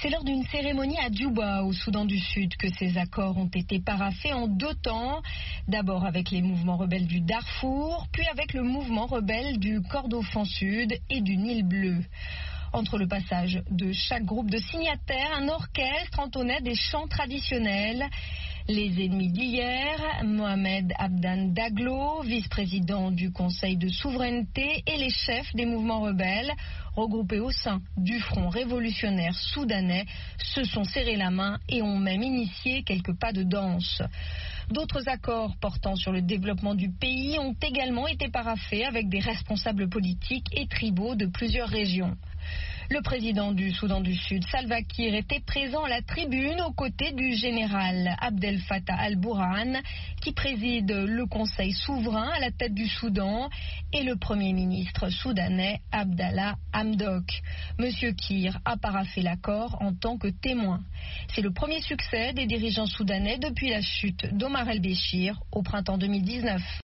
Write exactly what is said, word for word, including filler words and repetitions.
C'est lors d'une cérémonie à Djouba, au Soudan du Sud, que ces accords ont été paraphés en deux temps. D'abord avec les mouvements rebelles du Darfour, puis avec le mouvement rebelle du Kordofan Sud et du Nil Bleu. Entre le passage de chaque groupe de signataires, un orchestre entonnait des chants traditionnels. Les ennemis d'hier, Mohamed Abdan Daglo, vice-président du Conseil de souveraineté, et les chefs des mouvements rebelles, regroupés au sein du Front révolutionnaire soudanais, se sont serrés la main et ont même initié quelques pas de danse. D'autres accords portant sur le développement du pays ont également été paraphés avec des responsables politiques et tribaux de plusieurs régions. Le président du Soudan du Sud, Salva Kiir, était présent à la tribune aux côtés du général Abdel Fattah al-Burhan, qui préside le Conseil souverain à la tête du Soudan, et le Premier ministre soudanais Abdallah Hamdok. Monsieur Kiir a paraphé l'accord en tant que témoin. C'est le premier succès des dirigeants soudanais depuis la chute d'Omar el-Béchir au printemps deux mille dix-neuf.